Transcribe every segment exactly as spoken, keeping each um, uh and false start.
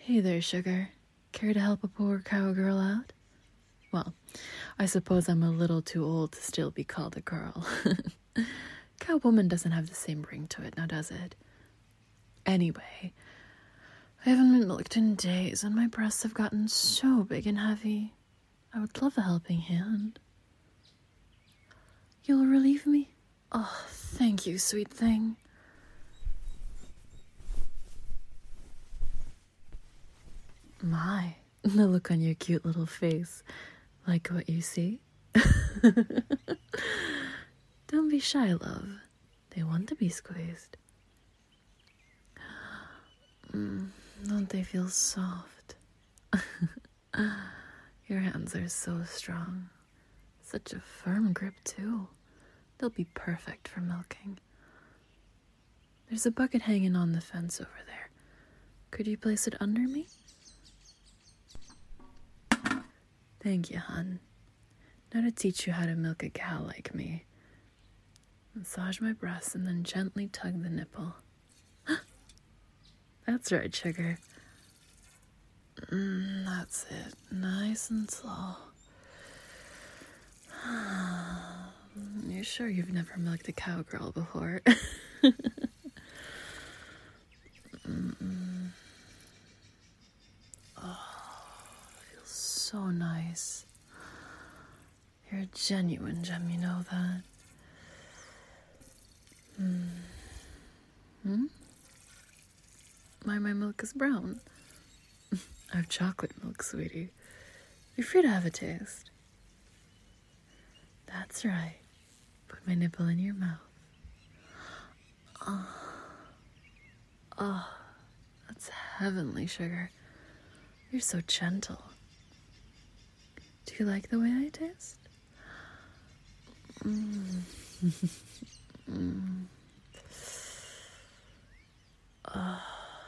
Hey there, sugar. Care to help a poor cowgirl out? Well, I suppose I'm a little too old to still be called a girl. Cowwoman doesn't have the same ring to it, now does it? Anyway, I haven't been milked in days, and my breasts have gotten so big and heavy. I would love a helping hand. You'll relieve me? Oh, thank you, sweet thing. My, the look on your cute little face. Like what you see? Don't be shy, love. They want to be squeezed. Mm, don't they feel soft? Your hands are so strong. Such a firm grip, too. They'll be perfect for milking. There's a bucket hanging on the fence over there. Could you place it under me? Thank you, hon. Now to teach you how to milk a cow like me. Massage my breasts and then gently tug the nipple. That's right, sugar. Mm, that's it. Nice and slow. You're sure you've never milked a cowgirl before? Mm-mm. Oh, feels so nice. You're a genuine gem, you know that. Hmm. Hmm? Why my milk is brown? I have chocolate milk, sweetie. You're free to have a taste. That's right. Put my nipple in your mouth. Oh, oh, that's heavenly, sugar. You're so gentle. Do you like the way I taste? Mm. mm. Oh.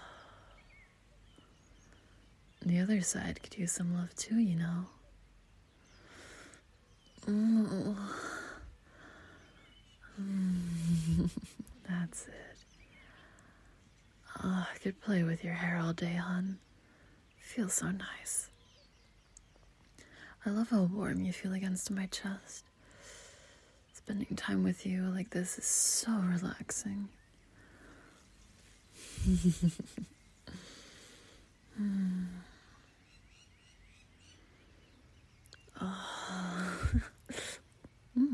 The other side could use some love too, you know. Mm. Mm. That's it. Oh, I could play with your hair all day, hon. Feels so nice. I love how warm you feel against my chest. Spending time with you like this is so relaxing. mm. Oh. mm.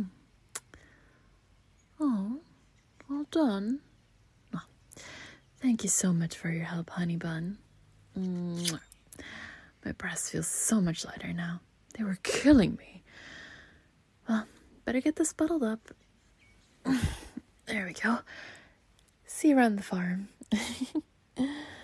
Oh, well done. Oh, thank you so much for your help, honey bun. Mwah. My breasts feel so much lighter now. They were killing me. Well, better get this bottled up. There we go. See you around the farm.